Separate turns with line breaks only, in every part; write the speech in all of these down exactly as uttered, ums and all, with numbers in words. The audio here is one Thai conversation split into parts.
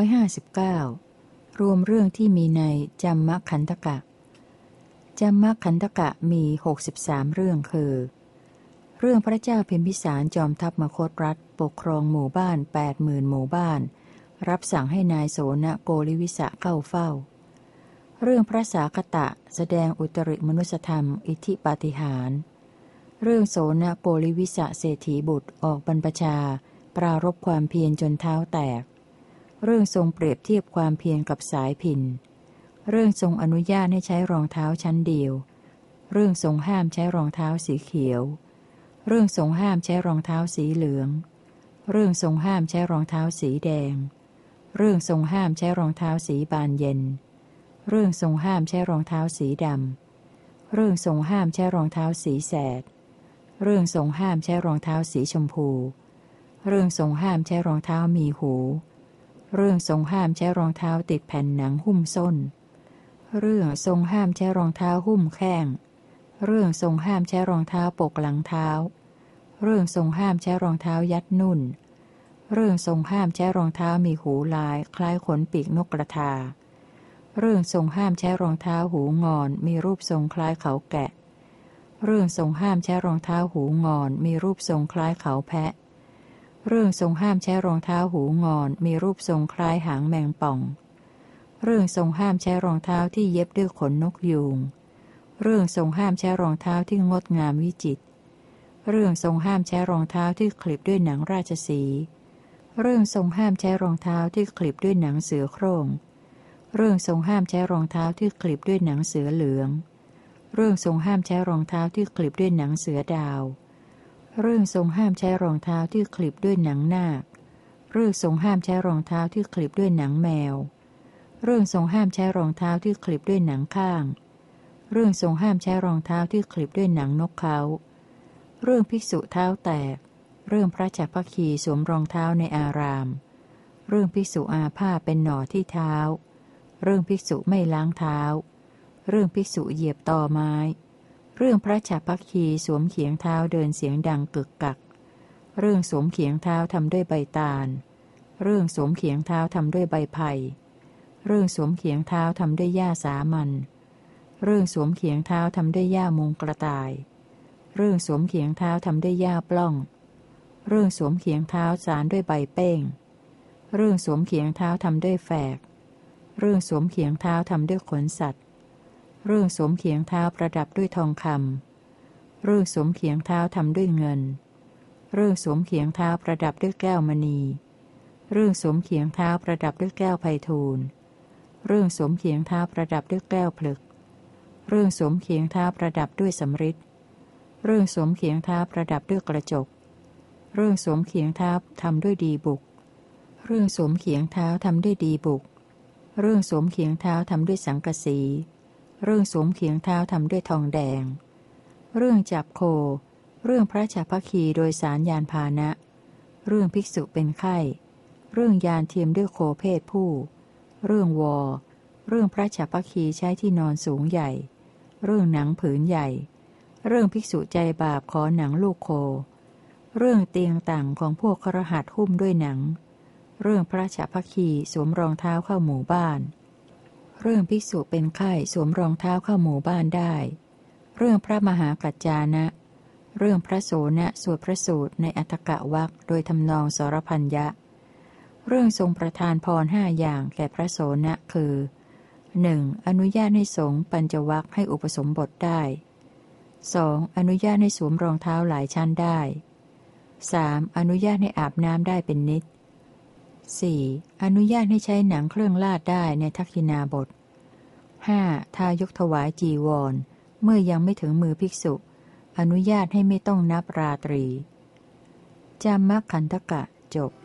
ห้าสิบเก้ารวมเรื่องที่มีในจัมมขันธกะจัมมขันธกะมีหกสิบสามเรื่องคือเรื่องพระเจ้าพิมพิสารจอมทัพมคธรัฐปกครองหมู่บ้านแปดหมื่นหมู่บ้านรับสั่งให้นายโสนโกลิวิสะเข้าเฝ้าเรื่องพระสาคตะแสดงอุตริมนุสธรรมอิทธิปาฏิหาริย์เรื่องโสนโกลิวิสะเศรษฐีบุตรออกบรรพชาปรารภความเพียรจนเท้าแตกเรื่องทรงเปรียบเทียบความเพียรกับสายพิณเรื่องทรงอนุญาตให้ใช้รองเท้าชั้นเดียวเรื่องทรงห้ามใช้รองเท้าสีเขียวเรื่องทรงห้ามใช้รองเท้าสีเหลืองเรื่องทรงห้ามใช้รองเท้าสีแดงเรื่องทรงห้ามใช้รองเท้าสีบานเย็นเรื่องทรงห้ามใช้รองเท้าสีดำเรื่องทรงห้ามใช้รองเท้าสีแสดเรื่องทรงห้ามใช้รองเท้าสีชมพูเรื่องทรงห้ามใช้รองเท้ามีหูเรื่องทรงห้ามใช้รองเท้าติดแผ่นหนังหุ้มส้นเรื่องทรงห้ามใช้รองเท้าหุ้มแข้งเรื่องทรงห้ามใช้รองเท้าปกหลังเท้าเรื่องทรงห้ามใช้รองเท้ายัดนุ่นเรื่องทรงห้ามใช้รองเท้ามีหูลายคล้ายขนปีกนกกระทาเรื่องทรงห้ามใช้รองเท้าหูงอนมีรูปทรงคล้ายเขาแกะเรื่องทรงห้ามใช้รองเท้าหูงอนมีรูปทรงคล้ายเขาแพะเรื่องทรงห้ามใช้รองเท้าหูงอนมีรูปทรงคล้ายหางแมงป่องเรื่องทรงห้ามใช้รองเท้าที่เย็บด้วยขนนกยูงเรื่องทรงห้ามใช้รองเท้าที่งดงามวิจิตรเรื่องทรงห้ามใช้รองเท้าที่คลิปด้วยหนังราชสีห์เรื่องทรงห้ามใช้รองเท้าที่คลิปด้วยหนังเสือโคร่งเรื่องทรงห้ามใช้รองเท้าที่คลิปด้วยหนังเสือเหลืองเรื่องทรงห้ามใช้รองเท้าที่คลิปด้วยหนังเสือดาวเรื่องทรงห้ามใช้รองเท้าที่คลิปด้วยหนังนาคเรื่องทรงห้ามใช้รองเท้าที่คลิปด้วยหนังแมวเรื่องทรงห้ามใช้รองเท้าที่คลิปด้วยหนังข้างเรื่องทรงห้ามใช้รองเท้าที่คลิปด้วยหนังนกเขาเรื่องภิกษุเท้าแตกเรื่องพระจักรพรรคีสวมรองเท้าในอารามเรื่องภิกษุอาพาธเป็นหน่อที่เท้าเรื่องภิกษุไม่ล้างเท้าเรื่องภิกษุเหยียบตอไม้เรื่องพระจักรพรรคีสวมเขียงเท้าเดินเสียงดังกึกกักเรื่องสวมเขียงเท้าทำด้วยใบตาลเรื่องสวมเขียงเท้าทำด้วยใบไผ่เรื่องสวมเขียงเท้าทำด้วยหญ้าสามัญเรื่องสวมเขียงเท้าทำด้วยหญ้ามุงกระต่ายเรื่องสวมเขียงเท้าทำด้วยหญ้าปล้องเรื่องสวมเขียงเท้าสารด้วยใบเป้งเรื่องสวมเขียงเท้าทำด้วยแฝกเรื่องสวมเขียงเท้าทำด้วยขนสัตว์เรื่องสวมเขียงเท้าประดับด้วยทองคำเรื่องสวมเขียงเท้าทำด้วยเงินเรื่องสวมเขียงเท้าประดับด้วยแก้วมณีเรื่องสวมเขียงเท้าประดับด้วยแก้วไพฑูรย์เรื่องสวมเขียงเท้าประดับด้วยแก้วผลึกเรื่องสวมเขียงเท้าประดับด้วยสำริดเรื่องสวมเขียงเท้าประดับด้วยกระจกเรื่องสวมเขียงเท้าทำด้วยดีบุกเรื่องสวมเขียงเท้าทำด้วยดีบุกเรื่องสวมเขียงเท้าทำด้วยสังกะสีเรื่องสวมเขียงเท้าทำด้วยทองแดงเรื่องจับโคเรื่องพระจักรพรรคีโดยสารยานพาหนะเรื่องภิกษุเป็นไข้เรื่องยานเทียมด้วยโคเพศผู้เรื่องวอเรื่องพระจักรพรรคีใช้ที่นอนสูงใหญ่เรื่องหนังผืนใหญ่เรื่องภิกษุใจบาปขอหนังลูกโคเรื่องเตียงต่างของพวกคฤหัสถ์หุ้มด้วยหนังเรื่องพระจักรพรรคีสวมรองเท้าเข้าหมู่บ้านเรื่องภิกษุเป็นไข้สวมรองเท้าเข้าหมู่บ้านได้เรื่องพระมหากัจจานะเรื่องพระโสนะสวดพระสูตรในอัฏฐกวรรคโดยทำนองสรพัญญะเรื่องทรงประทานพรห้าอย่างแก่พระโสนะคือ หนึ่ง. อนุญาตให้สงฆ์ปัญจวรรคให้อุปสมบทได้ สอง. อนุญาตให้สวมรองเท้าหลายชั้นได้ สาม. อนุญาตให้อาบน้ำได้เป็นนิด สี่. อนุญาตให้ใช้หนังเครื่องลาดได้ในทักขิณาบท ห้า. ทายกถวายจีวรเมื่อยังไม่ถึงมือภิกษุอนุญาตให้ไม่ต้องนับราตรีจัมมขันธกะจบ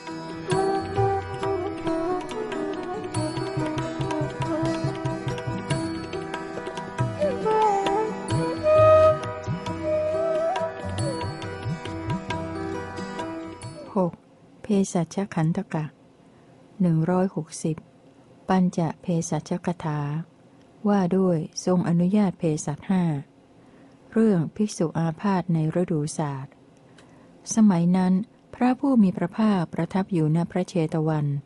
หกเภสัชขันธกะหนึ่งร้อยหกสิบปัญจเภสัชกถาว่าด้วยทรงอนุญาตเภสัชห้าเรื่องภิกษุอาพาธในฤดูศาสตร์สมัยนั้นพระผู้มีพระภาคประทับอยู่ณพระเชตวัน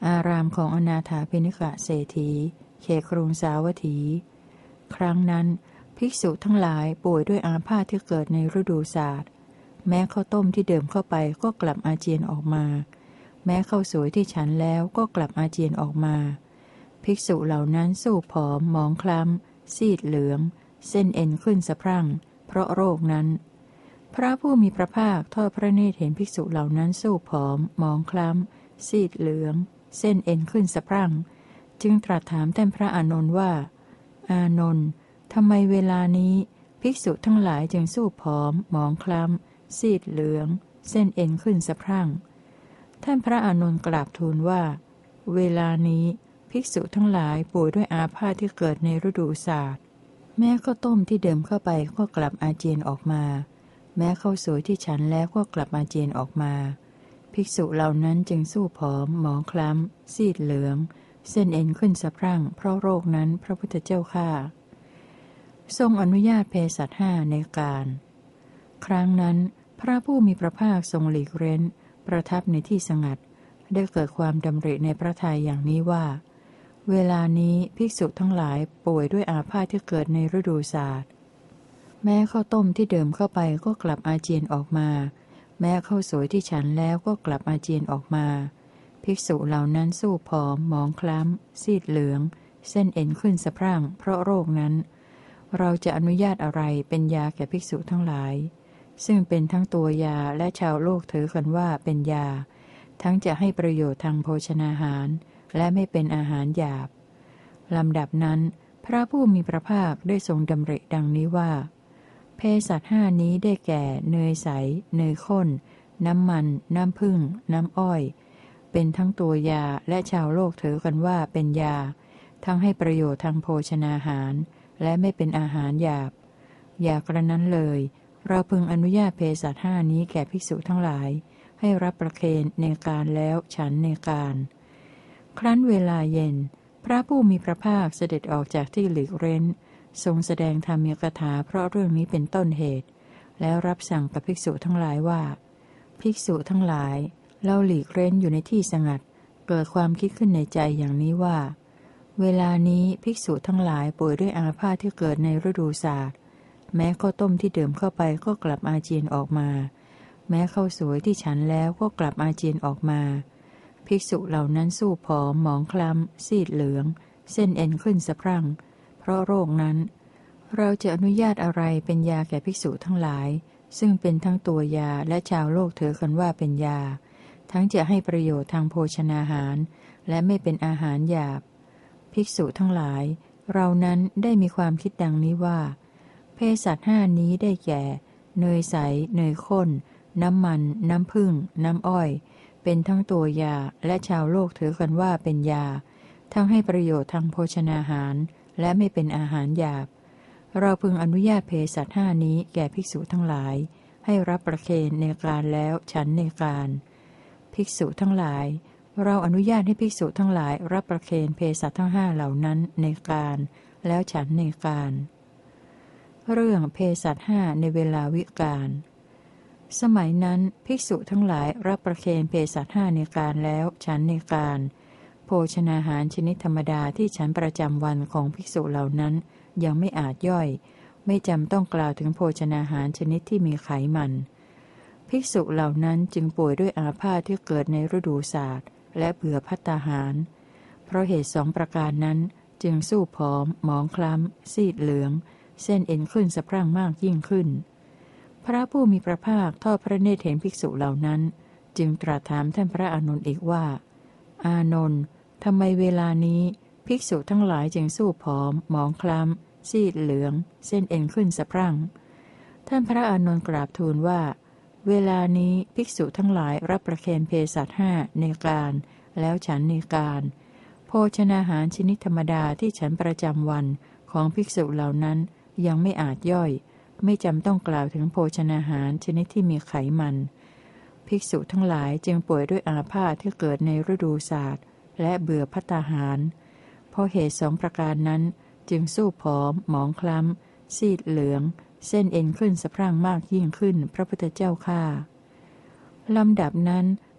อารามของอนาถาภิณิกะเศรษฐีเขตกรุงสาวัตถี ครั้งนั้นภิกษุทั้งหลายป่วยด้วยอาพาธที่เกิดในฤดูศาสตร์แม้ข้าวต้มที่เดิมเข้าไปก็กลับอาเจียนออกมาแม้ข้าวสวยที่ฉันแล้วก็กลับอาเจียนออกมาภิกษุเหล่านั้นสู้ผอมหมองคล้ำซีดเหลืองเส้นเอ็นขึ้นสะพรั่งเพราะโรคนั้นพระผู้มีพระภาคทอดพระเนตรเห็นภิกษุเหล่านั้นสู้ผอมหมองคล้ำซีดเหลืองเส้นเอ็นขึ้นสะพรั่งจึงตรัสถามท่านพระอานนท์ว่าอานนท์ทำไมเวลานี้ภิกษุทั้งหลายจึงสู้ผอมหมองคล้ำซีดเหลืองเส้นเอ็นขึ้นสะพรั่งท่านพระอานนท์กราบทูลว่าเวลานี้ภิกษุทั้งหลายป่วยด้วยอาพาธที่เกิดในฤดูศาสตร์แม้ข้าวต้มที่เดิมเข้าไปก็กลับอาเจียนออกมาแม้ข้าวสวยที่ฉันแล้วก็กลับอาเจียนออกมาภิกษุเหล่านั้นจึงสู้ผอมหมองคล้ำซีดเหลืองเส้นเอ็นขึ้นสะพรั่งเพราะโรคนั้นพระพุทธเจ้าข้าทรงอนุญาตเภสัชห้าในการครั้งนั้นพระผู้มีพระภาคทรงหลีกเร้นประทับในที่สงัดได้เกิดความดำริในพระทัยอย่างนี้ว่าเวลานี้ภิกษุทั้งหลายป่วยด้วยอาพาธที่เกิดในฤดูศาสตร์แม้ข้าวต้มที่เดิมเข้าไปก็กลับอาเจียนออกมาแม้ข้าวสวยที่ฉันแล้วก็กลับอาเจียนออกมาภิกษุเหล่านั้นสู้ผอมหมองคล้ำซีดเหลืองเส้นเอ็นขึ้นสะพรั่งเพราะโรคนั้นเราจะอนุญาตอะไรเป็นยาแก่ภิกษุทั้งหลายซึ่งเป็นทั้งตัวยาและชาวโลกถือกันว่าเป็นยาทั้งจะให้ประโยชน์ทางโภชนาหารและไม่เป็นอาหารหยาบลำดับนั้นพระผู้มีพระภาคได้ทรงดำริดังนี้ว่าเภสัชห้านี้ได้แก่เนยใสเนยข้นน้ำมันน้ำผึ้งน้ำอ้อยเป็นทั้งตัวยาและชาวโลกถือกันว่าเป็นยาทั้งให้ประโยชน์ทางโภชนาหารและไม่เป็นอาหารหยาบอย่ากระนั้นเลยเราพึงอนุญาตเภสัชห้านี้แก่ภิกษุทั้งหลายให้รับประเคนในการแล้วฉันในการครั้นเวลาเย็นพระผู้มีพระภาคเสด็จออกจากที่หลีกเร้นทรงแสดงธรรมกถาเพราะเรื่องนี้เป็นต้นเหตุแล้วรับสั่งกับภิกษุทั้งหลายว่าภิกษุทั้งหลายเราหลีกเร้นอยู่ในที่สงัดเกิดความคิดขึ้นในใจอย่างนี้ว่าเวลานี้ภิกษุทั้งหลายป่วยด้วยอาพาธที่เกิดในฤดูศาสตร์แม้ข้าวต้มที่ดื่มเข้าไปก็กลับอาเจียนออกมาแม้ข้าวสวยที่ฉันแล้วก็กลับอาเจียนออกมาภิกษุเหล่านั้นสู้ผอมหมองคล้ำซีดเหลืองเส้นเอ็นขึ้นสะพรั่งเพราะโรคนั้นเราจะอนุญาตอะไรเป็นยาแก่ภิกษุทั้งหลายซึ่งเป็นทั้งตัวยาและชาวโลกถือกันว่าเป็นยาทั้งจะให้ประโยชน์ทางโภชนาหารและไม่เป็นอาหารหยาบภิกษุทั้งหลายเรานั้นได้มีความคิดดังนี้ว่าเภสัชห้านี้ได้แก่เนยใสเนยข้นน้ำมันน้ำผึ้งน้ำอ้อยเป็นทั้งตัวยาและชาวโลกถือกันว่าเป็นยาทั้งให้ประโยชน์ทางโภชนาหารและไม่เป็นอาหารหยาบเราพึงอนุญาตเภสัชห้านี้แก่ภิกษุทั้งหลายให้รับประเคนในการแล้วฉันในการภิกษุทั้งหลายเราอนุญาตให้ภิกษุทั้งหลายรับประเคนเภสัชทั้งห้าเหล่านั้นในการแล้วฉันในการเรื่องเภสัชห้าในเวลาวิกาลสมัยนั้นภิกษุทั้งหลายรับประเคนเภสัชห้าในการแล้วฉันในการโภชนาหารชนิดธรรมดาที่ฉันประจำวันของภิกษุเหล่านั้นยังไม่อาจย่อยไม่จำต้องกล่าวถึงโภชนาหารชนิดที่มีไขมันภิกษุเหล่านั้นจึงป่วยด้วยอาพาธที่เกิดในฤดูศาสตร์และเบื่อภัตตาหารเพราะเหตุสองประการนั้นจึงสู้ผอมหมองคล้ำซีดเหลืองเส้นเอ็นขึ้นสะพรั่งมากยิ่งขึ้นพระผู้มีพระภาคทอดพระเนตรเห็นภิกษุเหล่านั้นจึงตรัสถามท่านพระอานนท์อีกว่าอานนท์ทำไมเวลานี้ภิกษุทั้งหลายจึงสู้ผอมหมองคล้ำซีดเหลืองเส้นเอ็นขึ้นสะพรั่งท่านพระอานนท์กราบทูลว่าเวลานี้ภิกษุทั้งหลายรับประเคนเภสัชห้าในการแล้วฉันในการโภชนาหารชนิดธรรมดาที่ฉันประจำวันของภิกษุเหล่านั้นยังไม่อาจย่อยไม่จำต้องกล่าวถึงโภชนาหารชนิดที่มีไขมันภิกษุทั้งหลายจึงป่วยด้วยอาพาธที่เกิดในฤดูศาสตร์และเบื่อภัตตาหารเพราะเหตุสองประการนั้นจึงสู้ผอมหมองคล้ำซีดเหลืองเส้นเอ็นขึ้นสะพรั่งมากยิ่งขึ้นพระพุทธเจ้าข้าลำดับนั้น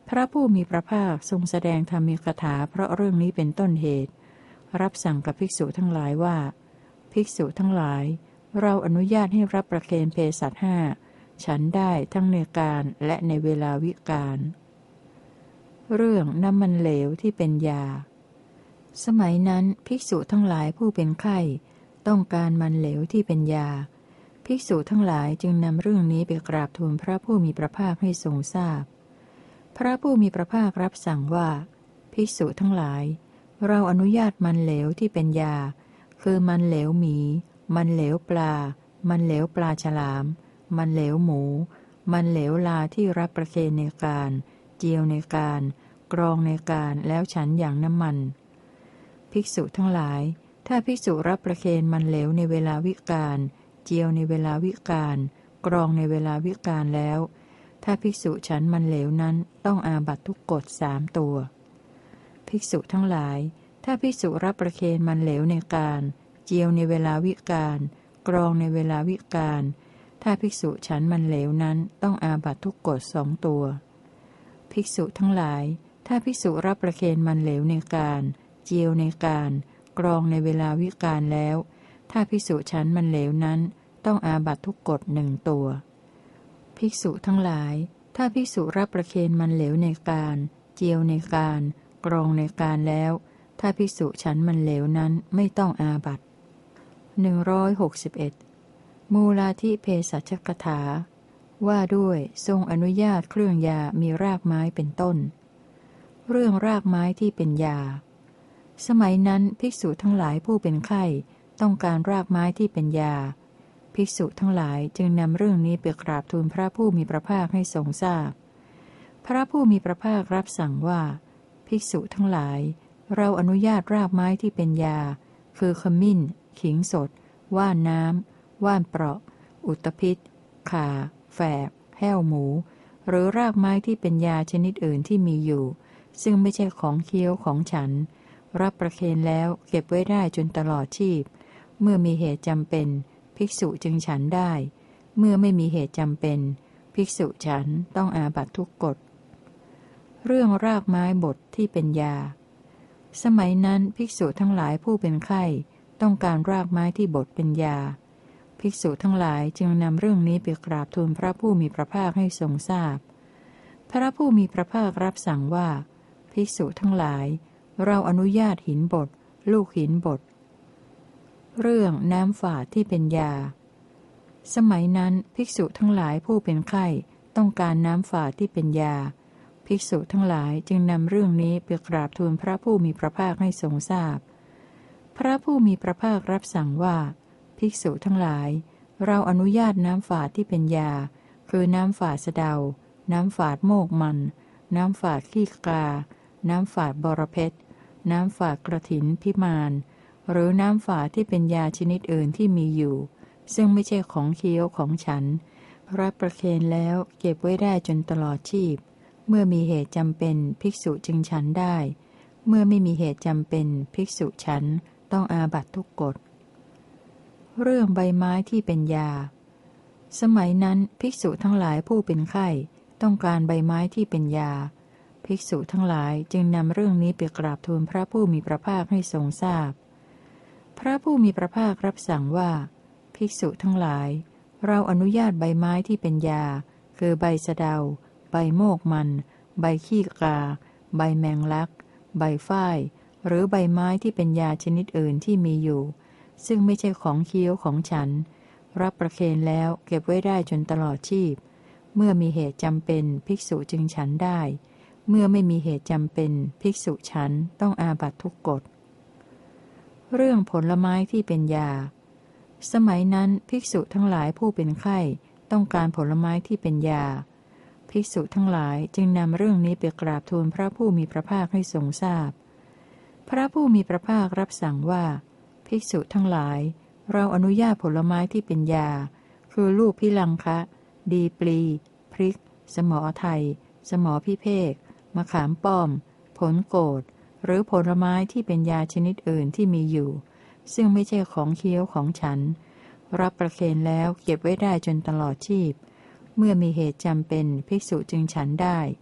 พระผู้มีพระภาคทรงแสดงธรรมีกถาเพราะเรื่องนี้เป็นต้นเหตุรับสั่งกับภิกษุทั้งหลายว่าภิกษุทั้งหลายเราอนุญาตให้รับประเคนเภสัชห้าฉันได้ทั้งในการและในเวลาวิกาลเรื่องน้ำมันเหลวที่เป็นยาสมัยนั้นภิกษุทั้งหลายผู้เป็นไข้ต้องการมันเหลวที่เป็นยาภิกษุทั้งหลายจึงนำเรื่องนี้ไปกราบทูลพระผู้มีพระภาคให้ทรงทราบพพระผู้มีพระภาครับสั่งว่าภิกษุทั้งหลายเราอนุญาตมันเหลวที่เป็นยาคือมันเหลวหมีมันเหลวปลามันเหลวปลาฉลามมันเหลวหมูมันเหลวลาที่รับประเคนในการเจียวในการกรองในการแล้วฉันอย่างน้ำมันภิกษุทั้งหลายถ้าภิกษุรับประเคนมันเหลวในเวลาวิกาลเจียวในเวลาวิกาลกรองในเวลาวิกาลแล้วถ้าภิกษุฉันมันเหลวนั้นต้องอาบัตทุกกฎสามตัวภิกษุทั้งหลายถ้าภิกษุรับประเคนมันเหลวในการเจียวในเวลาวิกาลกรองในเวลาวิกาลถ้าภิกษุฉันมันเหลวนั้นต้องอาบัตทุกกฎสองตัวภิกษุทั้งหลายถ้าภิกษุรับประเคนมันเหลวในการเจียวในการกรองในเวลาวิกาลแล้วถ้าภิกษุฉันมันเหลวนั้นต้องอาบัตทุกกฎหนึ่งตัวภิกษุทั้งหลายถ้าภิกษุรับประเคนมันเหลวในการเจียวในการกรองในการแล้วถ้าภิกษุฉันมันเหลวนั้นไม่ต้องอาบัตหนึ่งร้อยหกสิบเอ็ดมูลาธิเภสัชกถาว่าด้วยทรงอนุญาตเครื่องยามีรากไม้เป็นต้นเรื่องรากไม้ที่เป็นยาสมัยนั้นภิกษุทั้งหลายผู้เป็นไข้ต้องการรากไม้ที่เป็นยาภิกษุทั้งหลายจึงนำเรื่องนี้ไปกราบทูลพระผู้มีพระภาคให้ทรงทราบพพระผู้มีพระภาครับสั่งว่าภิกษุทั้งหลายเราอนุญาตรากไม้ที่เป็นยาคือขมิ้นขิงสดว่านน้ำว่านเปราะอุตภิษข่าแฝกแห้วหมูหรือรากไม้ที่เป็นยาชนิดอื่นที่มีอยู่ซึ่งไม่ใช่ของเคี้ยวของฉันรับประเคนแล้วเก็บไว้ได้จนตลอดชีพเมื่อมีเหตุจำเป็นภิกษุจึงฉันได้เมื่อไม่มีเหตุจำเป็นภิกษุฉันต้องอาบัตทุกกฎเรื่องรากไม้บดที่เป็นยาสมัยนั้นภิกษุทั้งหลายผู้เป็นไข้ต้องการรากไม้ที่บดเป็นยาภิกษุทั้งหลายจึงนำเรื่องนี้ไปกราบทูลพระผู้มีพระภาคให้ทรงทราบพพระผู้มีพระภาครับสั่งว่าภิกษุทั้งหลายเราอนุญาตหินบดลูกหินบดเรื่องน้ำฝาดที่เป็นยาสมัยนั้นภิกษุทั้งหลายผู้เป็นไข้ต้องการน้ำฝาดที่เป็นยาภิกษุทั้งหลายจึงนำเรื่องนี้ไปกราบทูลพระผู้มีพระภาคให้ทรงทราบพพระผู้มีพระภาครับสั่งว่าภิกษุทั้งหลายเราอนุญาตน้ำฝาดที่เป็นยาคือน้ำฝาดสะเดาน้ำฝาดโมกมันน้ำฝาดขี้กาน้ำฝาดบรเพชรน้ำฝาดกระถินพิมานหรือน้ำฝาดที่เป็นยาชนิดอื่นที่มีอยู่ซึ่งไม่ใช่ของเคี้ยวของฉันรับประเคนแล้วเก็บไว้ได้จนตลอดชีพเมื่อมีเหตุจำเป็นภิกษุจึงฉันได้เมื่อไม่มีเหตุจำเป็นภิกษุฉันต้องอาบัตทุกกฎเรื่องใบไม้ที่เป็นยาสมัยนั้นภิกษุทั้งหลายผู้เป็นไข้ต้องการใบไม้ที่เป็นยาภิกษุทั้งหลายจึงนำเรื่องนี้ไปกราบทูลพระผู้มีพระภาคให้ทรงทราบพพระผู้มีพระภาครับสั่งว่าภิกษุทั้งหลายเราอนุญาตใบไม้ที่เป็นยาคือใบสะเดาใบโมกมันใบขี้กาใบแมงลักใบฝ้ายหรือใบไม้ที่เป็นยาชนิดอื่นที่มีอยู่ซึ่งไม่ใช่ของเคี้ยวของฉันรับประเคนแล้วเก็บไว้ได้จนตลอดชีพเมื่อมีเหตุจำเป็นภิกษุจึงฉันได้เมื่อไม่มีเหตุจำเป็นภิกษุฉันต้องอาบัตทุกกฎเรื่องผลไม้ที่เป็นยาสมัยนั้นภิกษุทั้งหลายผู้เป็นไข้ต้องการผลไม้ที่เป็นยาภิกษุทั้งหลายจึงนำเรื่องนี้ไปกราบทูลพระผู้มีพระภาคให้ทรงทราบพพระผู้มีพระภาครับสั่งว่าภิกษุทั้งหลายเราอนุญาตผลไม้ที่เป็นยาคือลูกพิลังคะดีปลีพริกสมอไทยสมอพิเภกมะขามป้อมผลโกฏหรือผลไม้ที่เป็นยาชนิดอื่นที่มีอยู่ซึ่งไม่ใช่ของเคี้ยวของฉันรับประเคนแล้วเก็บไว้ได้จนตลอดชีพเมื่อมีเหตุจำเป็นภิกษุจึงฉันได้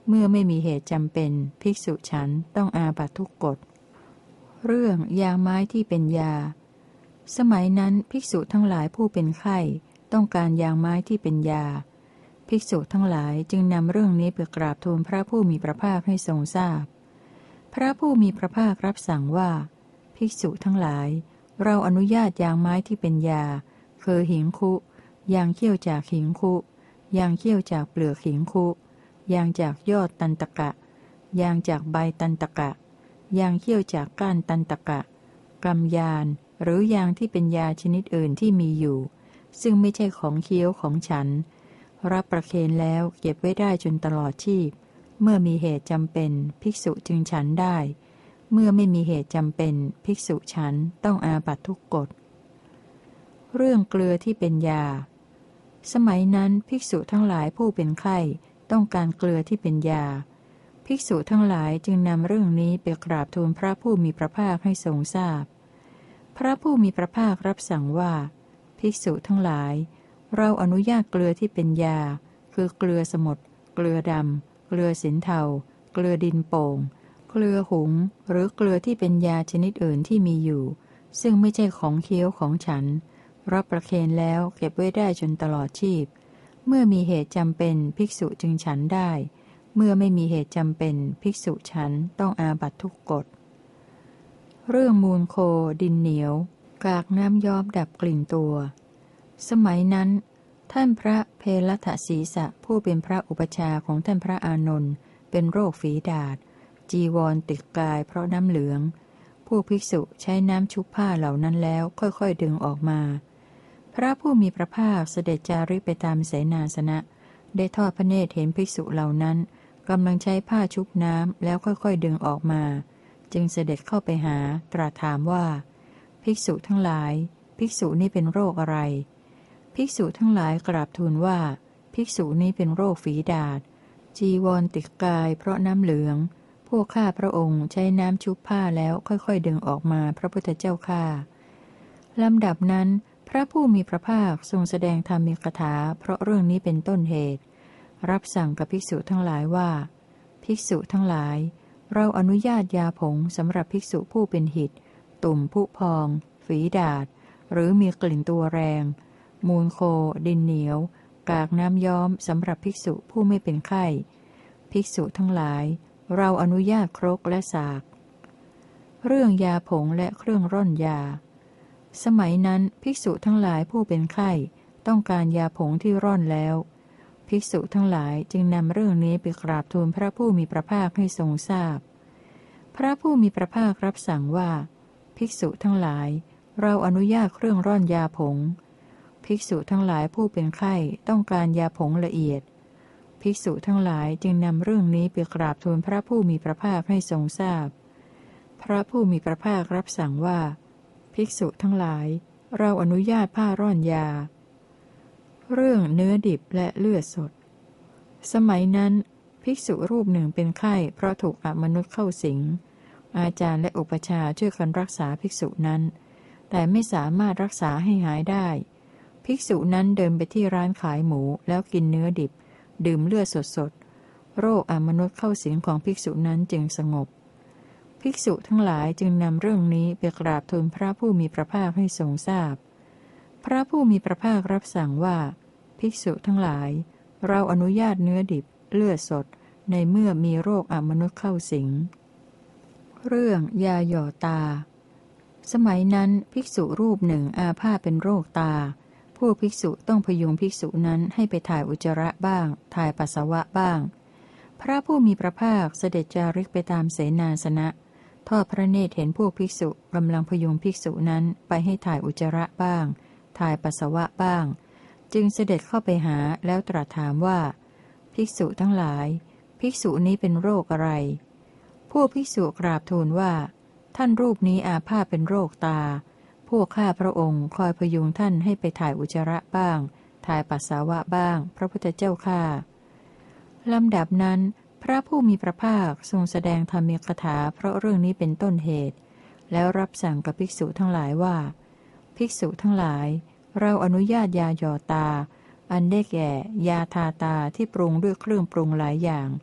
เมื่อไม่มีเหตุจำเป็นภิกษุฉันต้องอาบัตทุกกฎเรื่องยาไม้ที่เป็นยาสมัยนั้นภิกษุทั้งหลายผู้เป็นไข้ต้องการยางไม้ที่เป็นยาภิกษุทั้งหลายจึงนำเรื่องนี้ไปกราบทูลพระผู้มีพระภาคให้ทรงทราบพพระผู้มีพระภาครับสั่งว่าภิกษุทั้งหลายเราอนุญาตยางไม้ที่เป็นยาคือหิงคุยางเขี้ยวจากหิงคุยางเขี้ยวจากเปลือกหิงคุยางจากยอดตันตกะยางจากใบตันตกะยางเขี้ยวจากก้านตันตกะกำยานหรือยางที่เป็นยาชนิดอื่นที่มีอยู่ซึ่งไม่ใช่ของเคี้ยวของฉันรับประเคนแล้วเก็บไว้ได้จนตลอดชีพเมื่อมีเหตุจำเป็นภิกษุจึงฉันได้เมื่อไม่มีเหตุจำเป็นภิกษุฉันต้องอาบัตทุกกฎเรื่องเกลือที่เป็นยาสมัยนั้นภิกษุทั้งหลายผู้เป็นไข้ต้องการเกลือที่เป็นยาภิกษุทั้งหลายจึงนำเรื่องนี้ไปกราบทูลพระผู้มีพระภาคให้ทรงทราบพพระผู้มีพระภาครับสั่งว่าภิกษุทั้งหลายเราอนุญาตเกลือที่เป็นยาคือเกลือสมุทรเกลือดำเกลือสินเทาเกลือดินโป่งเกลือหุงหรือเกลือที่เป็นยาชนิดอื่นที่มีอยู่ซึ่งไม่ใช่ของเคี้ยวของฉันรับประเคนแล้วเก็บไว้ได้จนตลอดชีพเมื่อมีเหตุจำเป็นภิกษุจึงฉันได้เมื่อไม่มีเหตุจำเป็นภิกษุฉันต้องอาบัตทุกกฎเรื่องมูลโคดินเหนียวกากน้ำย้อมดับกลิ่นตัวสมัยนั้นท่านพระเพลัทศีสะผู้เป็นพระอุปชาของท่านพระอานนท์เป็นโรคฝีดาษจีวรติดกายเพราะน้ำเหลืองผู้ภิกษุใช้น้ำชุบผ้าเหล่านั้นแล้วค่อยๆดึงออกมาพระผู้มีพระภาคเสด็จจาริกไปตามเสนาสนะได้ทอดพระเนตรเห็นภิกษุเหล่านั้นกำลังใช้ผ้าชุบน้ำแล้วค่อยๆดึงออกมาจึงเสด็จเข้าไปหาตรัสถามว่าภิกษุทั้งหลายภิกษุนี้เป็นโรคอะไรภิกษุทั้งหลายกราบทูลว่าภิกษุนี้เป็นโรคฝีดาษจีวรติดกายเพราะน้ำเหลืองพวกข้าพระองค์ใช้น้ำชุบผ้าแล้วค่อยๆดึงออกมาพระพุทธเจ้าข้าลำดับนั้นพระผู้มีพระภาคทรงแสดงธรรมีกถาเพราะเรื่องนี้เป็นต้นเหตุรับสั่งกับภิกษุทั้งหลายว่าภิกษุทั้งหลายเราอนุญาตยาผงสำหรับภิกษุผู้เป็นหิดตุ่มพุพองฝีดาษหรือมีกลิ่นตัวแรงมูลโคดินเหนียวกากน้ำย้อมสำหรับภิกษุผู้ไม่เป็นไข้ภิกษุทั้งหลายเราอนุญาตครกและสากเรื่องยาผงและเครื่องร่อนยาสมัยนั้นภิกษุทั้งหลายผู้เป็นไข้ต้องการยาผงที่ร่อนแล้วภิกษุทั้งหลายจึงนำเรื่องนี้ไปกราบทูลพระผู้มีพระภาคให้ทรงทราบพพระผู้มีพระภาครับสั่งว่าภิกษุทั้งหลายเราอนุญาตเครื่องร่อนยาผงภิกษุทั้งหลายผู้เป็นไข้ต้องการยาผงละเอียดภิกษุทั้งหลายจึงนำเรื่องนี้ไปกราบทูลพระผู้มีพระภาคให้ทรงทราบพพระผู้มีพระภาครับสั่งว่าภิกษุทั้งหลายเราอนุญาตผ้าร่อนยาเรื่องเนื้อดิบและเลือดสดสมัยนั้นภิกษุรูปหนึ่งเป็นไข้เพราะถูกอมนุษย์เข้าสิงอาจารย์และอุปชาช่วยกันรักษาภิกษุนั้นแต่ไม่สามารถรักษาให้หายได้ภิกษุนั้นเดินไปที่ร้านขายหมูแล้วกินเนื้อดิบดื่มเลือดสดๆโรคอมนุษย์เข้าสิงของภิกษุนั้นจึงสงบภิกษุทั้งหลายจึงนำเรื่องนี้ไปกราบทูลพระผู้มีพระภาคให้ทรงทราบพพระผู้มีพระภาครับสั่งว่าภิกษุทั้งหลายเราอนุญาตเนื้อดิบเลือดสดในเมื่อมีโรคอมนุษย์เข้าสิงเรื่องยาหยอดตาสมัยนั้นภิกษุรูปหนึ่งอาพาธเป็นโรคตาผู้ภิกษุต้องพยุงภิกษุนั้นให้ไปถ่ายอุจจาระบ้างถ่ายปัสสาวะบ้างพระผู้มีพระภาคเสด็จจาริกไปตามเสนาสนะทอดพระเนตรเห็นพวกภิกษุกำลังพยุงภิกษุนั้นไปให้ถ่ายอุจจาระบ้างถ่ายปัสสาวะบ้างจึงเสด็จเข้าไปหาแล้วตรัสถามว่าภิกษุทั้งหลายภิกษุนี้เป็นโรคอะไรพวกภิกษุกราบทูลว่าท่านรูปนี้อาพาธเป็นโรคตาพวกข้าพระองค์คอยพยุงท่านให้ไปถ่ายอุจจาระบ้างถ่ายปัสสาวะบ้างพระพุทธเจ้าข้าลำดับนั้นพระผู้มีพระภาคทรงแสดงธรรมีกถาเพราะเรื่องนี้เป็นต้นเหตุแล้วรับสั่งกับภิกษุทั้งหลายว่าภิกษุทั้งหลายเราอนุญาตยาหยอดตาอันได้แก่ยาทาตาที่ปรุงด้วยเครื่องปรุงหลายอย่าง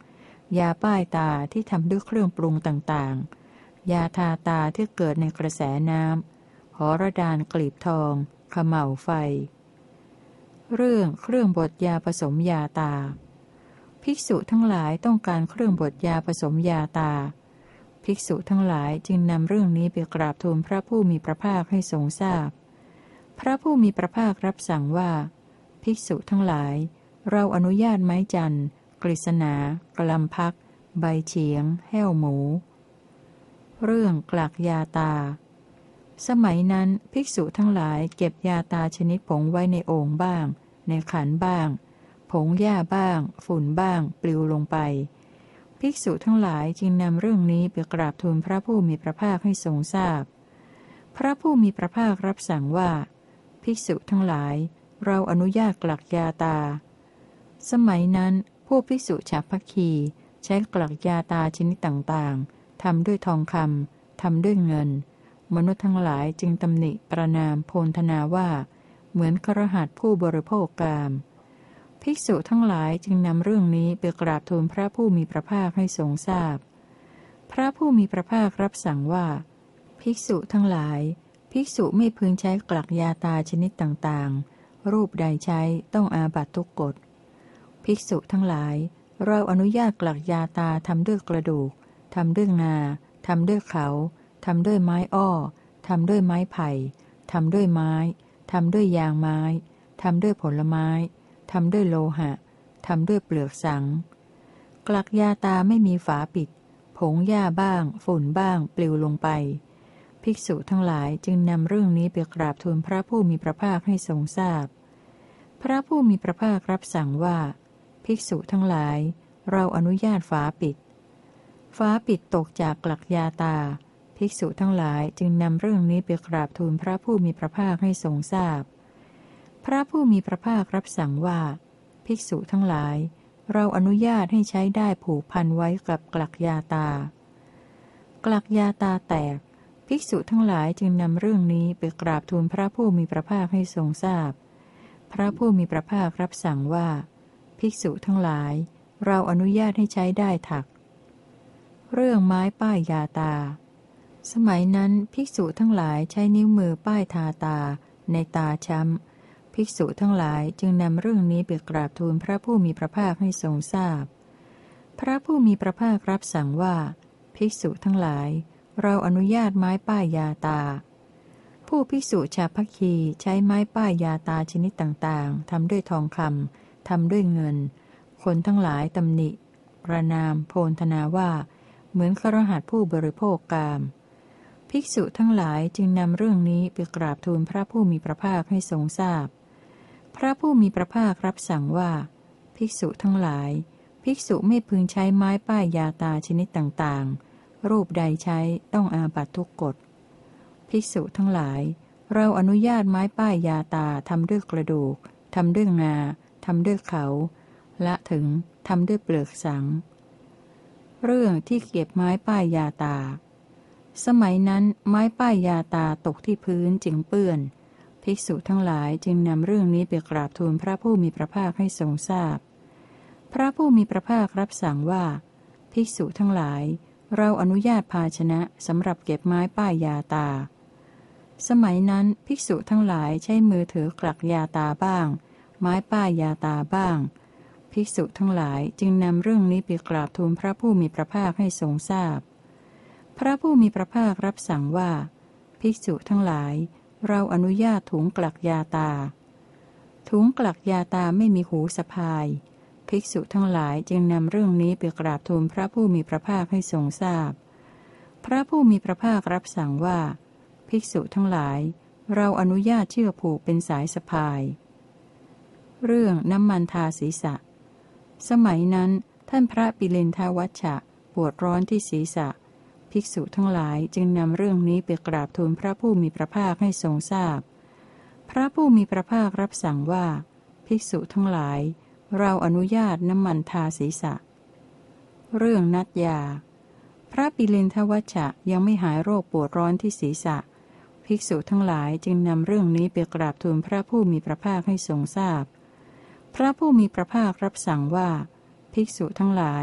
ยาป้ายตาที่ทำด้วยเครื่องปรุงต่างๆยาทาตาที่เกิดในกระแสน้ำหอระดานกลีบทองเขม่าไฟเรื่องเครื่องบดยาผสมยาตาภิกษุทั้งหลายต้องการเครื่องบดยาผสมยาตาภิกษุทั้งหลายจึงนำเรื่องนี้ไปกราบทูลพระผู้มีพระภาคให้ทรงทราบพพระผู้มีพระภาครับสั่งว่าภิกษุทั้งหลายเราอนุญาตไม้จันทร์กฤษณากลัมพักใบเฉียงแห้วหมูเรื่องกลักยาตาสมัยนั้นภิกษุทั้งหลายเก็บยาตาชนิดผงไว้ในโอ่งบ้างในขันบ้างผงหญ้าบ้างฝุ่นบ้างปลิวลงไปภิกษุทั้งหลายจึงนำเรื่องนี้ไปกราบทูลพระผู้มีพระภาคให้ทรงทราบพพระผู้มีพระภาครับสั่งว่าภิกษุทั้งหลายเราอนุญาตกลักยาตาสมัยนั้นพวกภิกษุฉัพพคีใช้กลักยาตาชนิดต่างๆทำด้วยทองคำทำด้วยเงินมนุษย์ทั้งหลายจึงตำหนิประณามโพลธนาว่าเหมือนคฤหัสถ์ผู้บริโภคกามภิกษุทั้งหลายจึงนำเรื่องนี้ไปกราบทูลพระผู้มีพระภาคให้ทรงทราบพพระผู้มีพระภาครับสั่งว่าภิกษุทั้งหลายภิกษุไม่พึงใช้กลักยาตาชนิดต่างๆรูปใดใช้ต้องอาบัตทุกกฎภิกษุทั้งหลายเราอนุญาตกลักยาตาทำด้วยกระดูกทำด้วยงาทำด้วยเขาทำด้วยไม้อ้อทำด้วยไม้ไผ่ทำด้วยไม้ทำด้วยยางไม้ทำด้วยผลไม้ทำด้วยโลหะทำด้วยเปลือกสังกลักยาตาไม่มีฝาปิดผงหญ้าบ้างฝุ่นบ้างปลิวลงไปภิกษุทั้งหลายจึงนำเรื่องนี้ไปกราบทูลพระผู้มีพระภาคให้ทรงทราบพพระผู้มีพระภาครับสั่งว่าภิกษุทั้งหลายเราอนุญาตฝาปิดฝาปิดตกจากกลักยาตาภิกษุทั้งหลายจึงนำเรื่องนี้ไปกราบทูลพระผู้มีพระภาคให้ทรงทราบพพระผู้มีพระภาครับสั่งว่าภิกษุทั้งหลายเราอนุญาตให้ใช้ได้ผูกพันไว้กับกลักยาตากลักยาตาแตกภิกษุทั้งหลายจึงนำเรื่องนี้ไปกราบทูลพระผู้มีพระภาคให้ทรงทราบพพระผู้มีพระภาครับสั่งว่าภิกษุทั้งหลายเราอนุญาตให้ใช้ได้ถักเรื่องไม้ป้ายยาตาสมัยนั้นภิกษุทั้งหลายใช้นิ้วมือป้ายทาตาในตาช้ำภิกษุทั้งหลายจึงนำเรื่องนี้ไปกราบทูลพระผู้มีพระภาคให้ทรงทราบพพระผู้มีพระภาครับสั่งว่าภิกษุทั้งหลายเราอนุญาตไม้ป้ายยาตาผู้ภิกษุชาวพัคคีใช้ไม้ป้ายยาตาชนิดต่างๆทำด้วยทองคำทำด้วยเงินคนทั้งหลายตำหนิประณามโพลธนาว่าเหมือนคฤหัสถ์ผู้บริโภคกามภิกษุทั้งหลายจึงนำเรื่องนี้ไปกราบทูลพระผู้มีพระภาคให้ทรงทราบพพระผู้มีพระภาครับสั่งว่าภิกษุทั้งหลายภิกษุไม่พึงใช้ไม้ป้ายยาตาชนิดต่างๆรูปใดใช้ต้องอาบัตทุกกฎภิกษุทั้งหลายเราอนุญาตไม้ป้ายยาตาทำด้วยกระดูกทำด้วยงาทำด้วยเขาละถึงทำด้วยเปลือกสังเรื่องที่เก็บไม้ป้ายยาตาสมัยนั้นไม้ป้ายยาตาตกที่พื้นจึงเปื้อนภิกษุทั้งหลายจึงนำเรื่องนี้ไปกราบทูลพระผู้มีพระภาคให้ทรงทราบพพระผู้มีพระภาครับสั่งว่าภิกษุทั้งหลายเราอนุญาตภาชนะสำหรับเก็บไม้ป้ายยาตาสมัยนั้นภิกษุทั้งหลายใช้มือถือกลักยาตาบ้างไม้ป้ายยาตาบ้างภิกษุทั้งหลายจึงนำเรื่องนี้ไปกราบทูลพระผู้มีพระภาคให้ทรงทราบพพระผู้มีพระภาครับสั่งว่าภิกษุทั้งหลายเราอนุญาตถุงกลักยาตาถุงกลักยาตาไม่มีหูสะพายภิกษุทั้งหลายจึงนำเรื่องนี้ไปกราบทูลพระผู้มีพระภาคให้ทรงทราบพพระผู้มีพระภาครับสั่งว่าภิกษุทั้งหลายเราอนุญาตเชือกผูกเป็นสายสะพายเรื่องน้ำมันทาศีรษะสมัยนั้นท่านพระปิเรนทวัชชะปวดร้อนที่ศีรษะภิกษุทั้งหลายจึงนำเรื่องนี้ไปกราบทูลพระผู้มีพระภาคให้ทรงทราบพพระผู้มีพระภาครับสั่งว่าภิกษุทั้งหลายเราอนุญาตน้ำมันทาศีรษะเรื่องนัดยาพระปิเรนทวัชชะยังไม่หายโรคปวดร้อนที่ศีรษะภิกษุทั้งหลายจึงนำเรื่องนี้ไปกราบทูลพระผู้มีพระภาคให้ทรงทราบพพระผู้มีพระภาครับสั่งว่าภิกษุทั้งหลาย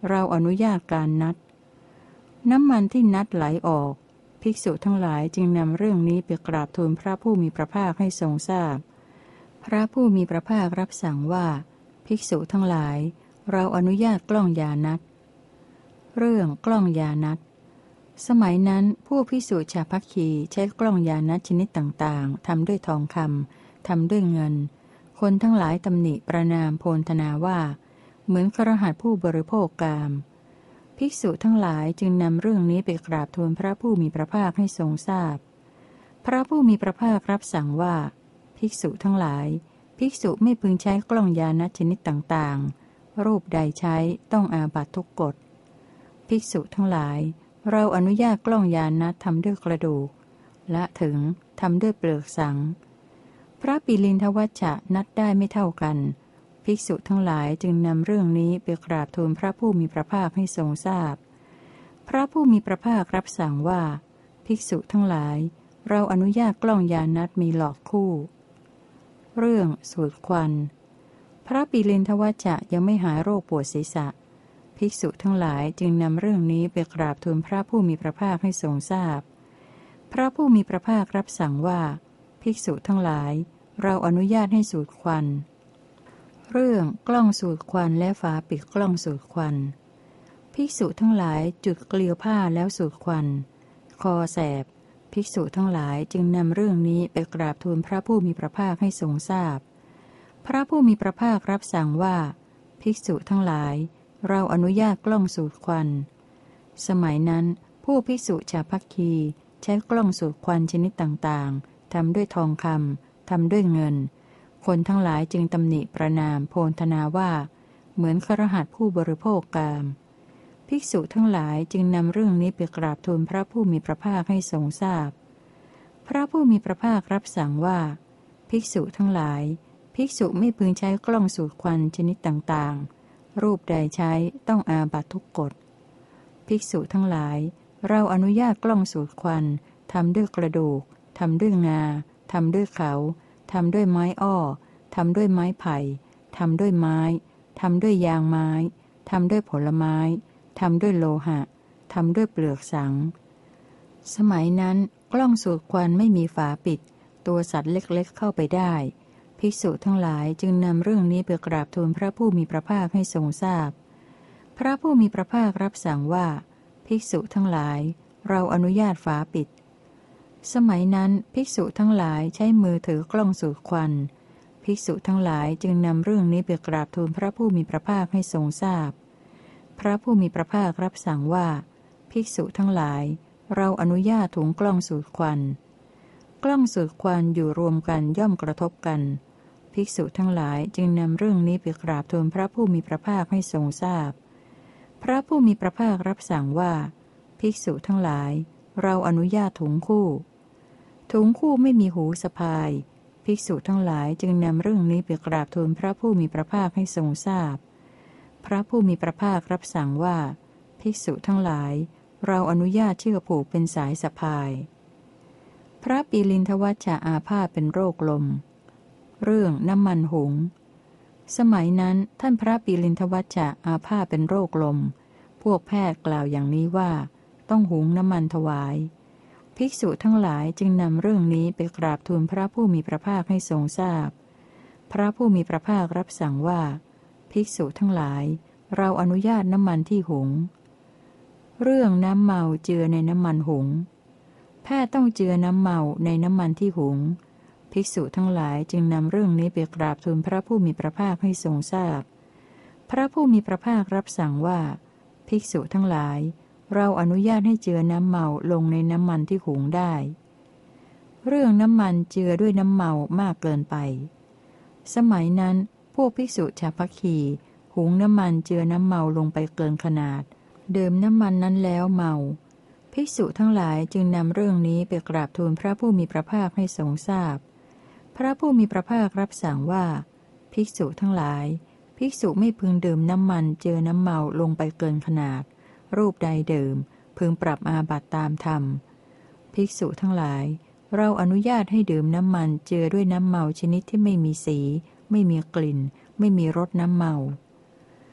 เราอนุญาตการนัดน้ำมันที่นัดไหลออกภิกษุทั้งหลายจึงนำเรื่องนี้ไปกราบทูลพระผู้มีพระภาคให้ทรงทราบพพระผู้มีพระภาครับสั่งว่าภิกษุทั้งหลายเราอนุญาตกล้องยานัดเรื่องกล้องยานัดสมัยนั้นผู้ภิกษุชาวพัคคีใช้กล้องยานัดชนิดต่างๆทำด้วยทองคำทำด้วยเงินคนทั้งหลายตำหนิประณามโพลธนาว่าเหมือนคฤหัสถ์ผู้บริโภคกามภิกษุทั้งหลายจึงนำเรื่องนี้ไปกราบทูลพระผู้มีพระภาคให้ทรงทราบพพระผู้มีพระภาครับสั่งว่าภิกษุทั้งหลายภิกษุไม่พึงใช้กล้องยานัดชนิดต่างๆรูปใดใช้ต้องอาบัตทุกกฎภิกษุทั้งหลายเราอนุญาตกล้องยานัดทำด้วยกระดูกและถึงทำด้วยเปลือกสังพระปิลินทวัชชะนัดได้ไม่เท่ากันภิกษุทั้งหลายจึงนำเรื่องนี้ไปกราบทูลพระผู้มีพระภาคให้ทรงทราบพพระผู้มีพระภาครับสั่งว่าภิกษุทั้งหลายเราอนุญาตกล้องยานัดมีหลอดคู่เรื่องสูดควันพระปิลินทวัชชะยังไม่หายโรคปวดศีรษะภิกษุทั้งหลายจึงนำเรื่องนี้ไปกราบทูลพระผู้มีพระภาคให้ทรงทราบพพระผู้มีพระภาครับสั่งว่าภิกษุทั้งหลายเราอนุญาตให้สูดควันเรื่องกล้องสูดควันและฝาปิดกล้องสูดควันภิกษุทั้งหลายจุดเกลียวผ้าแล้วสูดควันคอแสบภิกษุทั้งหลายจึงนำเรื่องนี้ไปกราบทูลพระผู้มีพระภาคให้ทรงทราบพพระผู้มีพระภาครับสั่งว่าภิกษุทั้งหลายเราอนุญาตกล้องสูดควันสมัยนั้นผู้ภิกษุชาวพัคคีใช้กล้องสูดควันชนิดต่างๆทำด้วยทองคำทำด้วยเงินคนทั้งหลายจึงตำหนิประณามโพลธนาว่าเหมือนคฤหัสถ์ผู้บริโภคกามภิกษุทั้งหลายจึงนำเรื่องนี้ไปกราบทูลพระผู้มีพระภาคให้ทรงทราบพพระผู้มีพระภาครับสั่งว่าภิกษุทั้งหลายภิกษุไม่พึงใช้กล้องสูดควันชนิดต่างๆรูปใดใช้ต้องอาบัตทุกกฎภิกษุทั้งหลายเราอนุญาตกล้องสูดควันทำด้วยกระดูกทำด้วยงาทำด้วยเขาทำด้วยไม้อ้อทำด้วยไม้ไผ่ทำด้วยไม้ทำด้วยยางไม้ทำด้วยผลไม้ทำด้วยโลหะทำด้วยเปลือกสังสมัยนั้นกล้องสูดควันไม่มีฝาปิดตัวสัตว์เล็กๆเข้าไปได้ภิกษุทั้งหลายจึงนำเรื่องนี้ไปกราบทูลพระผู้มีพระภาคให้ทรงทราบพพระผู้มีพระภาครับสั่งว่าภิกษุทั้งหลายเราอนุญาตฝาปิดสมัยนั้นภิกษุทั้งหลายใช้มือถือกล้องสูดควันภิกษุทั้งหลายจึงนำเรื่องนี้ไปกราบทูลพระผู้มีพระภาคให้ทรงทราบพพระผู้มีพระภาครับสั่งว่าภิกษุทั้งหลายเราอนุญาตถุงกล้องสูดควันกล้องสูดควันอยู่รวมกันย่อมกระทบกันภิกษุทั้งหลายจึงนำเรื่องนี้ไปกราบทูลพระผู้มีพระภาคให้ทรงทราบพพระผู้มีพระภาครับสั่งว่าภิกษุทั้งหลายเราอนุญาตถุงคู่ถุงคู่ไม่มีหูสะพายภิกษุทั้งหลายจึงนำเรื่องนี้ไปกราบทูลพระผู้มีพระภาคให้ทรงทราบพพระผู้มีพระภาครับสั่งว่าภิกษุทั้งหลายเราอนุญาตเชือกผูกเป็นสายสะพายพระปิลินทวัชชะอาพาธเป็นโรคลมเรื่องน้ำมันหุงสมัยนั้นท่านพระปิลินทวัชชะอาพาธเป็นโรคลมพวกแพทย์กล่าวอย่างนี้ว่าต้องหุงน้ำมันถวายภิกษุทั้งหลายจึงนำเรื่องนี้ไปกราบทูลพระผู้มีพระภาคให้ทรงทราบพพระผู้มีพระภาครับสั่งว่าภิกษุทั้งหลายเราอนุญาตน้ำมันที่หุงเรื่องน้ำเมาเจือในน้ำมันหุงแพทย์ต้องเจือน้ำเมาในน้ำมันที่หุงภิกษุทั้งหลายจึงนำเรื่องนี้ไปกราบทูลพระผู้มีพระภาคให้ทรงทราบพพระผู้มีพระภาครับสั่งว่าภิกษุทั้งหลายเราอนุญาตให้เจือน้ำเมาลงในน้ำมันที่หุงได้เรื่องน้ำมันเจือด้วยน้ำเมามากเกินไปสมัยนั้นพวกภิกษุชาวพัคคีหุงน้ำมันเจือน้ำเมาลงไปเกินขนาดดื่มน้ำมันนั้นแล้วเมาภิกษุทั้งหลายจึงนำเรื่องนี้ไปกราบทูลพระผู้มีพระภาคให้ทรงทราบพพระผู้มีพระภาครับสั่งว่าภิกษุทั้งหลายภิกษุไม่พึงดื่มน้ำมันเจือน้ำเมาลงไปเกินขนาดรูปใดดื่มพึงปรับอาบัติตามธรรมภิกษุทั้งหลายเราอนุญาตให้ดื่มน้ำมันเจือด้วยน้ำเมาชนิดที่ไม่มีสีไม่มีกลิ่นไม่มีรสน้ำเมา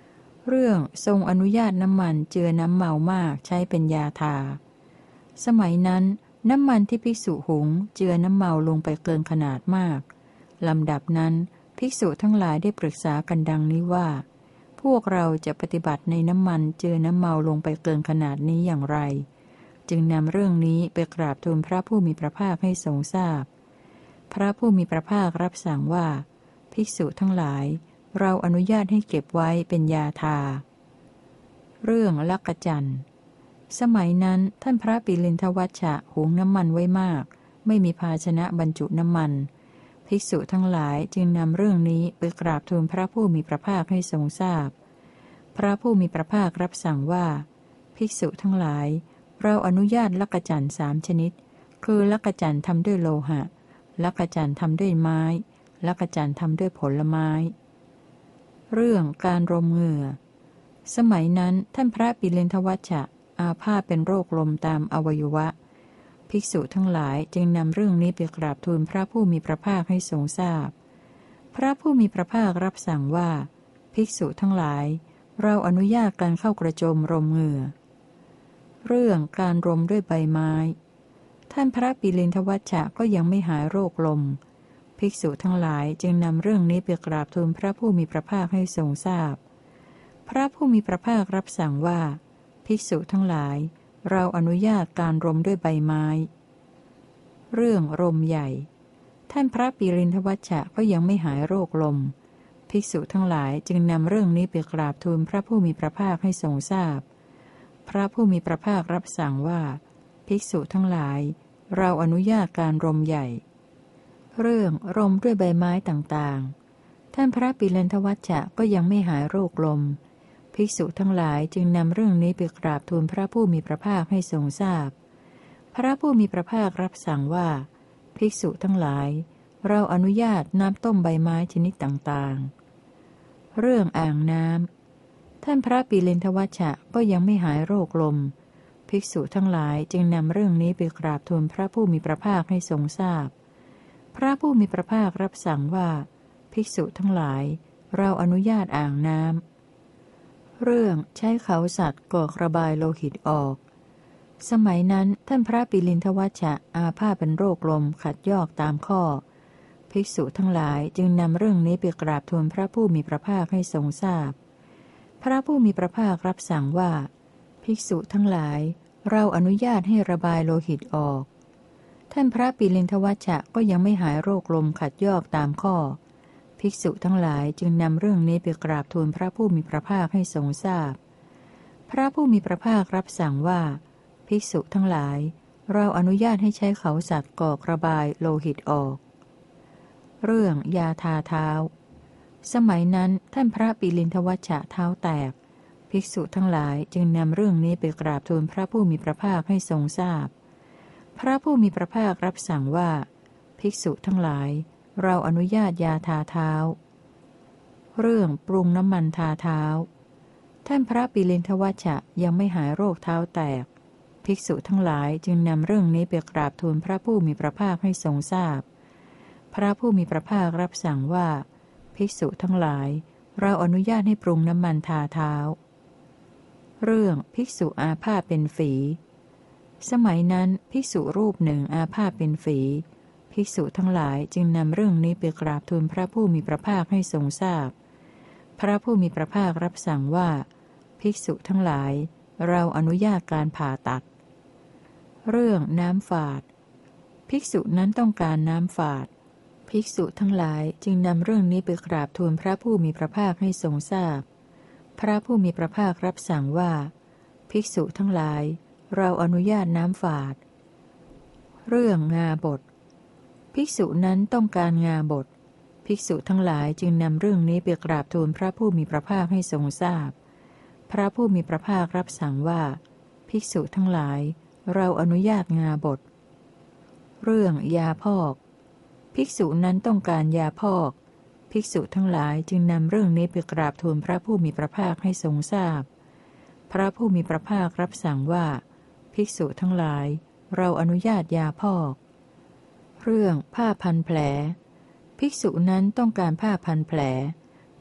เรื่องทรงอนุญาตน้ำมันเจือน้ำเมามากใช้เป็นยาทาสมัยนั้นน้ำมันที่ภิกษุหุงเจือน้ำเมาลงไปเกินขนาดมากลำดับนั้นภิกษุทั้งหลายได้ปรึกษากันดังนี้ว่าพวกเราจะปฏิบัติในน้ำมันเจือน้ำเมาลงไปเกินขนาดนี้อย่างไรจึงนำเรื่องนี้ไปกราบทูลพระผู้มีพระภาคให้ทรงทราบพพระผู้มีพระภาครับสั่งว่าภิกษุทั้งหลายเราอนุญาตให้เก็บไว้เป็นยาทาเรื่องลักจันทร์สมัยนั้นท่านพระปิลินทวัชชะหุงน้ำมันไว้มากไม่มีภาชนะบรรจุน้ำมันภิกษุทั้งหลายจึงนำเรื่องนี้ไปกราบทูลพระผู้มีพระภาคให้ทรงทราบพพระผู้มีพระภาครับสั่งว่าภิกษุทั้งหลายเราอนุญาตลักจันทร์สามชนิดคือลักจันทร์ทำด้วยโลหะลักจันทร์ทำด้วยไม้ลักจันทร์ทำด้วยผลไม้เรื่องการรมเหงื่อสมัยนั้นท่านพระปิลินทวัชชะอาพาธเป็นโรคลมตามอวัยวะภิกษุทั้งหลายจึงนำเรื่องนี้ไปกราบทูลพระผู้มีพระภาคให้ทรงทราบพพระผู้มีพระภาครับสั่งว่าภิกษุทั้งหลายเราอนุญาตการเข้ากระโจมรมเหงื่อเรื่องการรมด้วยใบไม้ท่านพระปิลินทวัชชะก็ยังไม่หายโรคลมภิกษุทั้งหลายจึงนำเรื่องนี้ไปกราบทูลพระผู้มีพระภาคให้ทรงทราบพพระผู้มีพระภาครับสั่งว่าภิกษุทั้งหลายเราอนุญาตการรมด้วยใบไม้เรื่องรมใหญ่ท่านพระปิรินทวัชชะก็ยังไม่หายโรคลมภิกษุทั้งหลายจึงนำเรื่องนี้ไปกราบทูลพระผู้มีพระภาคให้ทรงทราบพพระผู้มีพระภาครับสั่งว่าภิกษุทั้งหลายเราอนุญาตการรมใหญ่เรื่องรมด้วยใบไม้ต่างๆท่านพระปิรินทวัชชะก็ยังไม่หายโรคลมภิกษุทั้งหลายจึงนำเรื่องนี้ไปกราบทูลพระผู้มีพระภาคให้ทรงทราบพพระผู้มีพระภาครับสั่งว่าภิกษุทั้งหลายเราอนุญาตน้ำต้มใบไม้ชนิดต่างๆเรื่องอ่างน้ำท่านพระปิลินทวัชชะก็ยังไม่หายโรคลมภิกษุทั้งหลายจึงนำเรื่องนี้ไปกราบทูลพระผู้มีพระภาคให้ทรงทราบพพระผู้มีพระภาครับสั่งว่าภิกษุทั้งหลายเราอนุญาตอ่างน้ำเรื่องใช้เขาสัตว์กรอกระบายโลหิตออกสมัยนั้นท่านพระปิลินทวัชชะอาพาธเป็นโรคลมขัดยอกตามข้อภิกษุทั้งหลายจึงนำเรื่องนี้ไปกราบทูลพระผู้มีพระภาคให้ทรงทราบพพระผู้มีพระภาครับสั่งว่าภิกษุทั้งหลายเราอนุญาตให้ระบายโลหิตออกท่านพระปิลินทวัชชะก็ยังไม่หายโรคลมขัดยอกตามข้อภิกษุทั้งหลายจึงนำเรื่องนี้ไปกราบทูลพระผู้มีพระภาคให้ทรงทราบพพระผู้มีพระภาครับสั่งว่าภิกษุทั้งหลายเราอนุญาตให้ใช้เขาสัตว์กรอกระบายโลหิตออกเรื่องยาทาเท้าสมัยนั้นท่านพระปิลินทวัชชะเท้าแตกภิกษุทั้งหลายจึงนำเรื่องนี้ไปกราบทูลพระผู้มีพระภาคให้ทรงทราบพพระผู้มีพระภาครับสั่งว่าภิกษุทั้งหลายเราอนุญาตยาทาเท้าเรื่องปรุงน้ำมันทาเท้าท่านพระปิลินทวัชชะยังไม่หายโรคเท้าแตกภิกษุทั้งหลายจึงนำเรื่องนี้ไปกราบทูลพระผู้มีพระภาคให้ทรงทราบพพระผู้มีพระภาครับสั่งว่าภิกษุทั้งหลายเราอนุญาตให้ปรุงน้ำมันทาเท้าเรื่องภิกษุอาพาธเป็นฝีสมัยนั้นภิกษุรูปหนึ่งอาพาธเป็นฝีภิกษุทั้งหลายจึงนำเรื่องนี้ไปกราบทูลพระผู้มีพระภาคให้ทรงทราบพพระผู้มีพระภาครับสั่งว่าภิกษุทั้งหลายเราอนุญาตการผ่าตัดเรื่องน้ำฝาดภิกษุนั้นต้องการน้ำฝาดภิกษุทั้งหลายจึงนำเรื่องนี้ไปกราบทูลพระผู้มีพระภาคให้ทรงทราบพพระผู้มีพระภาครับสั่งว่าภิกษุทั้งหลายเราอนุญาตน้ำฝาดเรื่องงาบทภิกษุนั้นต้องการงาบทภิกษุทั้งหลายจึงนำเรื่องนี้ไปกราบทูลพระผู้มีพระภาคให้ทรงทราบพพระผู้มีพระภาครับสั่งว่าภิกษุทั้งหลายเราอนุญาตงาบทเรื่องยาพอกภิกษุนั้นต้องการยาพอกภิกษุทั้งหลายจึงนำเรื่องนี้ไปกราบทูลพระผู้มีพระภาคให้ทรงทราบพพระผู้มีพระภาครับสั่งว่าภิกษุทั้งหลายเราอนุญาตยาพอกเรื่องผ้าพันแผลภิกษุนั้นต้องการผ้าพันแผล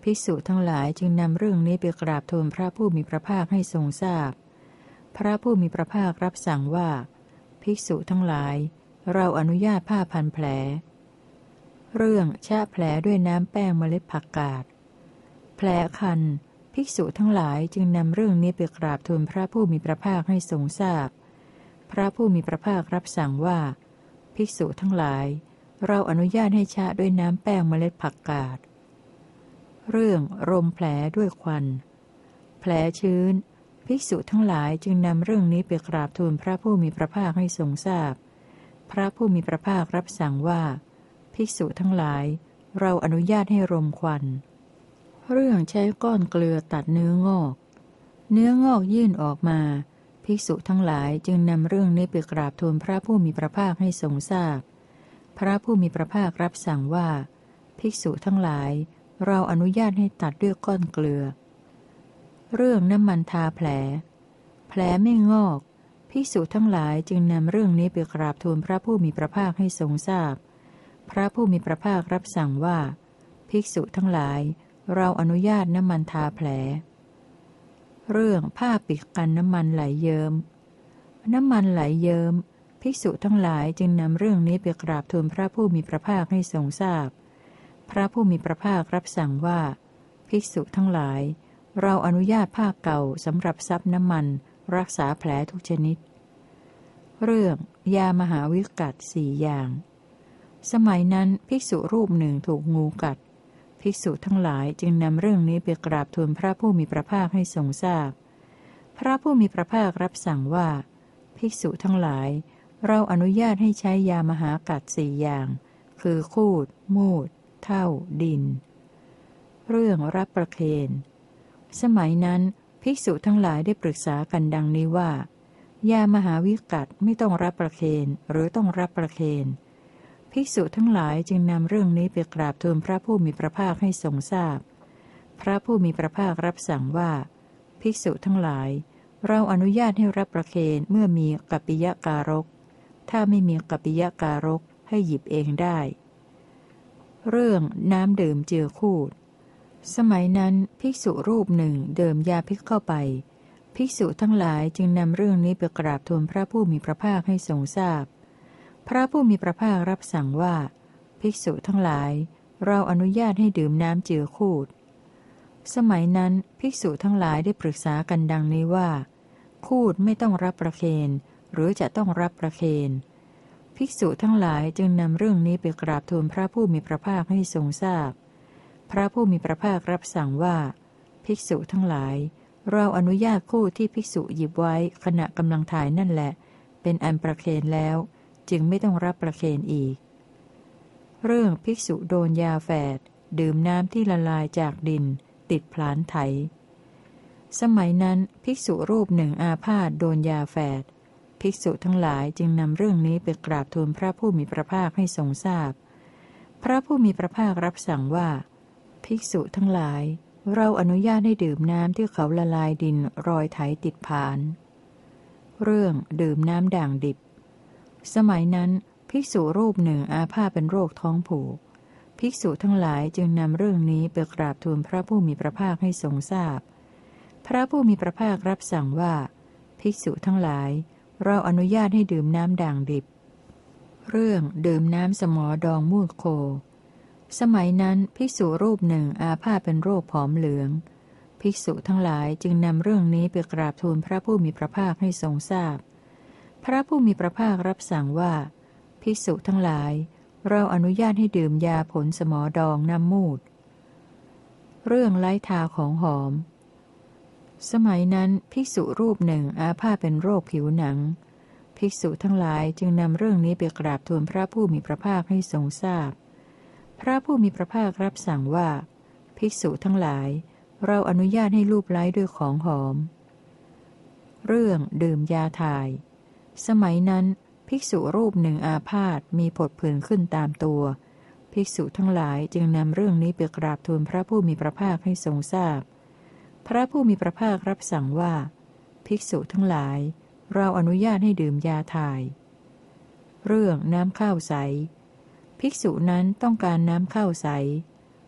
ภิกษุทั้งหลายจึงนำเรื่องนี้ไปกราบทูลพระผู้มีพระภาคให้ทรงทราบพพระผู้มีพระภาครับสั่งว่าภิกษุทั้งหลายเราอนุญาตผ้าพันแผลเรื่องชะแผลด้วยน้ำแป้งเมล็ดผักกาดแผลคันภิกษุทั้งหลายจึงนำเรื่องนี้ไปกราบทูลพระผู้มีพระภาคให้ทรงทราบพพระผู้มีพระภาครับสั่งว่าภิกษุทั้งหลายเราอนุญาตให้ชะด้วยน้ำแป้งเมล็ดผักกาดเรื่องรมแผลด้วยควันแผลชื้นภิกษุทั้งหลายจึงนำเรื่องนี้ไปกราบทูลพระผู้มีพระภาคให้ทรงทราบพพระผู้มีพระภาครับสั่งว่าภิกษุทั้งหลายเราอนุญาตให้รมควันเรื่องใช้ก้อนเกลือตัดเนื้องอกเนื้องอกยื่นออกมาภิกษุทั้งหลายจึงนำเรื่องนี้ไปกราบทูลพระผู้มีพระภาคให้ทรงทราบพพระผู้มีพระภาครับสั่งว่าภิกษุทั้งหลายเราอนุญาตให้ตัดด้วยก้อนเกลือเรื่องน้ำมันทาแผลแผลไม่งอกภิกษุทั้งหลายจึงนำเรื่องนี้ไปกราบทูลพระผู้มีพระภาคให้ทรงทราบพพระผู้มีพระภาครับสั่งว่าภิกษุทั้งหลายเราอนุญาตน้ำมันทาแผลเรื่องผ้าปิดกันน้ำมันไหลเยิ้มน้ำมันไหลเยิ้มภิกษุทั้งหลายจึงนำเรื่องนี้ไปกราบทูลพระผู้มีพระภาคให้ทรงทราบพพระผู้มีพระภาครับสั่งว่าภิกษุทั้งหลายเราอนุญาตผ้าเก่าสำหรับซับน้ำมันรักษาแผลทุกชนิดเรื่องยามหาวิกัตสี่อย่างสมัยนั้นภิกษุรูปหนึ่งถูกงูกัดภิกษุทั้งหลายจึงนำเรื่องนี้ไปกราบทูลพระผู้มีพระภาคให้ทรงทราบพพระผู้มีพระภาครับสั่งว่าภิกษุทั้งหลายเราอนุญาตให้ใช้ยามหากัดสี่อย่างคือคูดมูดเท่าดินเรื่องรับประเคนสมัยนั้นภิกษุทั้งหลายได้ปรึกษากันดังนี้ว่ายามหาวิกัตไม่ต้องรับประเคนหรือต้องรับประเคนภิกษุทั้งหลายจึงนำเรื่องนี้ไปกราบทูลพระผู้มีพระภาคให้ทรงทราบพพระผู้มีพระภาครับสั่งว่าภิกษุทั้งหลายเราอนุญาตให้รับประเคนเมื่อมีกัปปิยการกถ้าไม่มีกัปปิยการกให้หยิบเองได้เรื่องน้ำดื่มเจือคูดสมัยนั้นภิกษุรูปหนึ่งเดิมยาพิษเข้าไปภิกษุทั้งหลายจึงนำเรื่องนี้ไปกราบทูลพระผู้มีพระภาคให้ทรงทราบพพระผู้มีพระภาครับสั่งว่าภิกษุทั้งหลายเราอนุญาตให้ดื่มน้ำเจือคูดสมัยนั้นภิกษุทั้งหลายได้ปรึกษากันดังนี้ว่าคูดไม่ต้องรับประเคนหรือจะต้องรับประเคนภิกษุทั้งหลายจึงนำเรื่องนี้ไปกราบทูลพระผู้มีพระภาคให้ทรงทราบพพระผู้มีพระภาครับสั่งว่าภิกษุทั้งหลายเราอนุญาตคูดที่ภิกษุหยิบไว้ขณะกำลังถ่ายนั่นแหละเป็นอันประเคนแล้วจึงไม่ต้องรับประเคนอีกเรื่องภิกษุโดนยาแฝดดื่มน้ำที่ละลายจากดินติดผลาญไถสมัยนั้นภิกษุรูปหนึ่งอาพาธโดนยาแฝดภิกษุทั้งหลายจึงนำเรื่องนี้ไปกราบทูลพระผู้มีพระภาคให้ทรงทราบพพระผู้มีพระภาครับสั่งว่าภิกษุทั้งหลายเราอนุญาตให้ดื่มน้ำที่เขาละลายดินรอยไถติดผานเรื่องดื่มน้ำด่างดิบสมัยนั้นภิกษุรูปหนึ่งอาพาธเป็นโรคท้องผูกภิกษุทั้งหลายจึงนำเรื่องนี้ไปกราบทูลพระผู้มีพระภาคให้ทรงทราบพพระผู้มีพระภาครับสั่งว่าภิกษุทั้งหลายเราอนุญาตให้ดื่มน้ำด่างดิบเรื่องดื่มน้ำสมอดองมูดโคสมัยนั้นภิกษุรูปหนึ่งอาพาธเป็นโรคผอมเหลืองภิกษุทั้งหลายจึงนำเรื่องนี้ไปกราบทูลพระผู้มีพระภาคให้ทรงทราบพพระผู้มีพระภาครับสั่งว่าภิกษุทั้งหลายเราอนุญาตให้ดื่มยาผลสมอดองน้ำมูดเรื่องไล้ทาของหอมสมัยนั้นภิกษุรูปหนึ่งอาพาธเป็นโรคผิวหนังภิกษุทั้งหลายจึงนำเรื่องนี้ไปกราบทูลพระผู้มีพระภาคให้ทรงทราบพพระผู้มีพระภาครับสั่งว่าภิกษุทั้งหลายเราอนุญาตให้ลูบไล้ด้วยของหอมเรื่องดื่มยาถ่ายสมัยนั้นภิกษุรูปหนึ่งอาพาธมีผดผื่นขึ้นตามตัวภิกษุทั้งหลายจึงนำเรื่องนี้ไปกราบทูลพระผู้มีพระภาคให้ทรงทราบพพระผู้มีพระภาครับสั่งว่าภิกษุทั้งหลายเราอนุญาตให้ดื่มยาถ่ายเรื่องน้ำข้าวใสภิกษุนั้นต้องการน้ำข้าวใส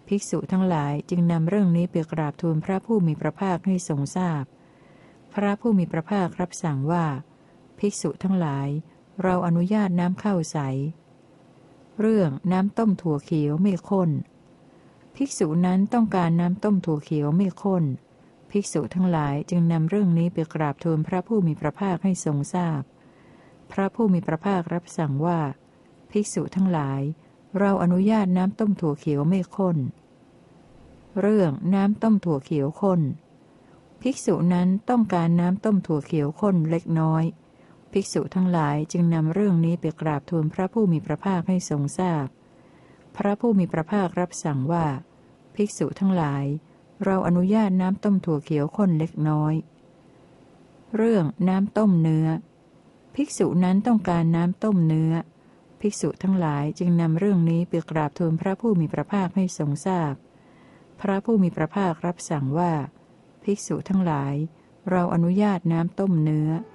ภิกษุทั้งหลายจึงนำเรื่องนี้ไปกราบทูลพระผู้มีพระภาคให้ทรงทราบพพระผู้มีพระภาครับสั่งว่าภิกษุทั้งหลายเราอนุญาตน้ำเข้าใสเรื่องน้ำต้มถั่วเขียวไม่ข้นภิกษุนั้นต้องการน้ำต้มถั่วเขียวไม่ข้นภิกษุทั้งหลายจึงนำเรื่องนี้ไปกราบทูลพระผู้มีพระภาคให้ทรงทราบพพระผู้มีพระภาครับสั่งว่าภิกษุทั้งหลายเราอนุญาตน้ำต้มถั่วเขียวไม่ข้นเรื่องน้ำต้มถั่วเขียวข้นภิกษุนั้นต้องการน้ำต้มถั่วเขียวข้นเล็กน้อยภิกษุทั้งหลายจึงนำเรื่องนี้ไปกราบทูลพระผู้มีพระภาคให้ทรงทราบพพระผู้มีพระภาครับสั่งว่าภิกษุทั้งหลายเราอนุญาตน้ำต้มถั่วเขียวข้นเล็กน้อยเรื่องน้ำต้มเนื้อภิกษุนั้นต้องการน้ำต้มเนื้อภิกษุทั้งหลายจึงนำเรื่องนี้ไปกราบทูลพระผู้มีพระภาคให้ทรงทราบพพระผู้มีพระภาครับสั่งว่าภิกษุทั้งหลายเราอนุญาตน้ำต้มเนื้อ